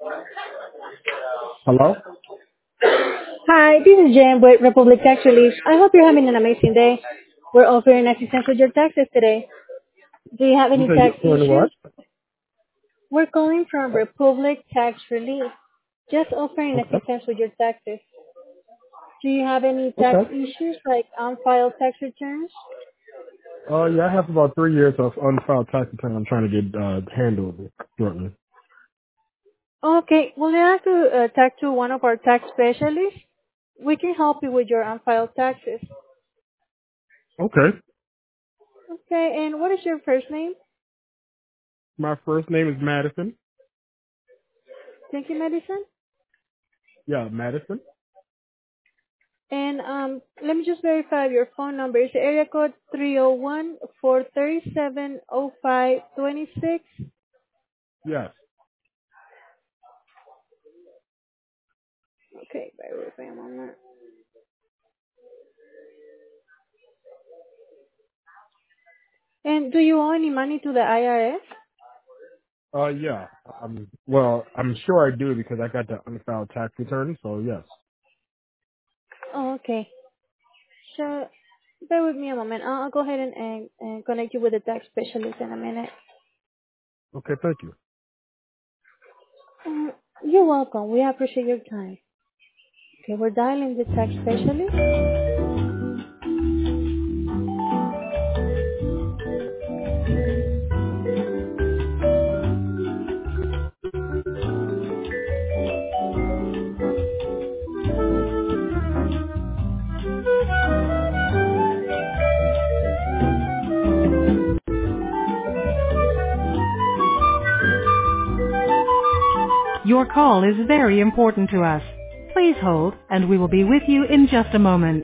Hello? Hi, this is Jen with Republic Tax Relief. I hope you're having an amazing day. We're offering assistance with your taxes today. Do you have You any said tax you're doing what? issues? We're calling from Republic Tax Relief, just offering Okay. assistance with your taxes. Do you have any tax Okay. issues like unfiled tax returns? Yeah, I have about 3 years of unfiled tax return I'm trying to get handled shortly. Okay, will you like to talk to one of our tax specialists? We can help you with your unfiled taxes. Okay. Okay, and what is your first name? My first name is Madison. Thank you, Madison. Yeah, Madison. And let me just verify your phone number. Is the area code 301-437-0526? Yes. Okay, bear with me a moment. And do you owe any money to the IRS? Yeah. I'm sure I do because I got the unfiled tax return, so yes. Oh, okay. So, bear with me a moment. I'll go ahead and connect you with the tax specialist in a minute. Okay, thank you. Uh, you're welcome. We appreciate your time. Okay, we're dialing the tax specialist. Your call is very important to us. Please hold, and we will be with you in just a moment.